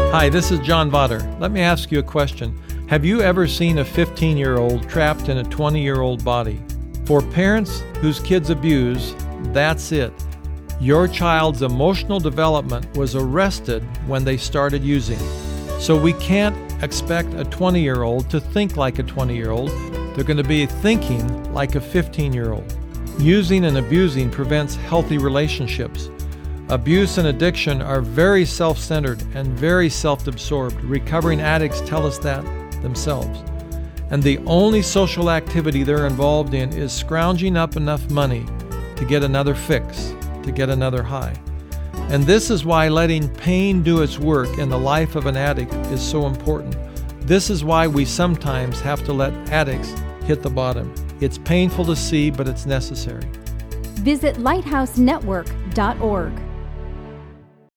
Hi, this is John Vodder. Let me ask you a question. Have you ever seen a 15-year-old trapped in a 20-year-old body? For parents whose kids abuse, that's it. Your child's emotional development was arrested when they started using. So we can't expect a 20-year-old to think like a 20-year-old. They're going to be thinking like a 15-year-old. Using and abusing prevents healthy relationships. Abuse and addiction are very self-centered and very self-absorbed. Recovering addicts tell us that themselves. And the only social activity they're involved in is scrounging up enough money to get another fix, to get another high. And this is why letting pain do its work in the life of an addict is so important. This is why we sometimes have to let addicts hit the bottom. It's painful to see, but it's necessary. Visit lighthousenetwork.org.